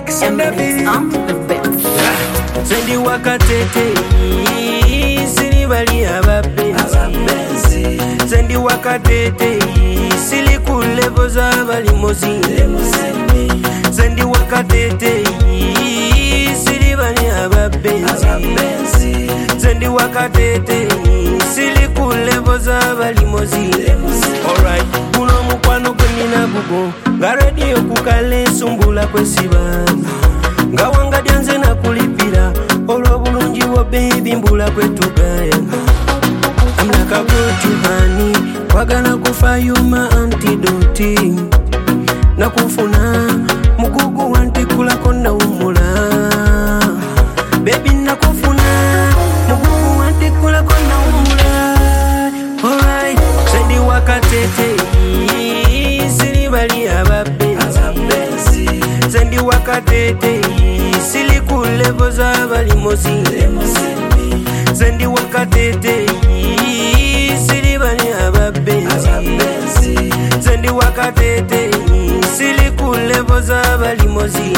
I'm the best. Sendi wakatete sili bali abapenzi. Sendi wakatete sili kulevo za bali mozi. Sendi wakatete sili bali abapenzi. Sendi wakatete sili kulevo za bali mozi. Alright, kuno mukwano kwenina bugo nga radio kukale sumbula kwesiba nga wanga dyanze na kulipira olw'obulungi wo baby mbula kwetugaya. I'm like a good honey, wagana kufa yuma antidote na kufuna mugugu wantikula konda umula. Baby nakufuna mugugu wantikula konda umula. Alright, sendi wakatete sili bali abapenzi. Sendi wakatete sili kulevo za bali mozi. Sendi wakatete sili bali abapenzi. Sendi wakatete sili kulevo za bali mozi.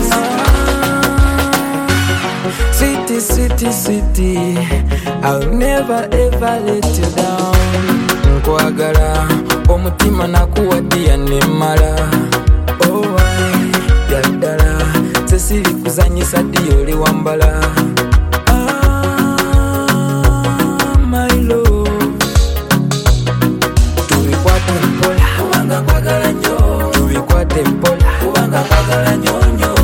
Sweetie, sweetie, sweetie, I'll never ever let you down. Nkwagala omutima nakuwadia nemala. Oh I yaddala sesiri kuzanyisa ddi oli wambala. My love tubikwate mpola kubanga kwagala nnyo. Tubikwate mpola kubanga kwagala nnyo nnyo.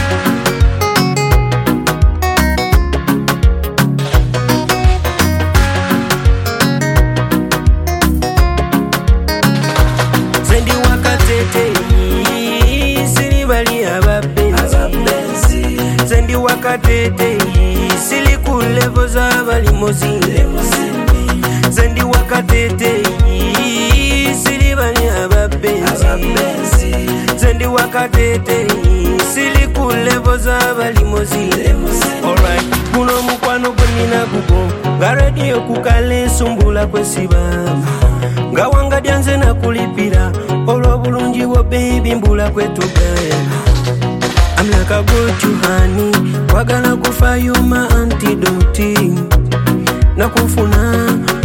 Sendi wakatete sili bali abapenzi. Sendi wakatete sili kulevo za bali mozi. Sendi wakatete sili bali abapenzi. Sendi wakatete sili kulevo za bali mozi. Alright, kuno mukwano kwenina bugo nga radio kukale sumbula kwesiba nga wanga dyanze na kulipira olw'obulungi wo baby mbula kwetugaya. I'm like a good honey, wagana kufa yuma antidote na kufuna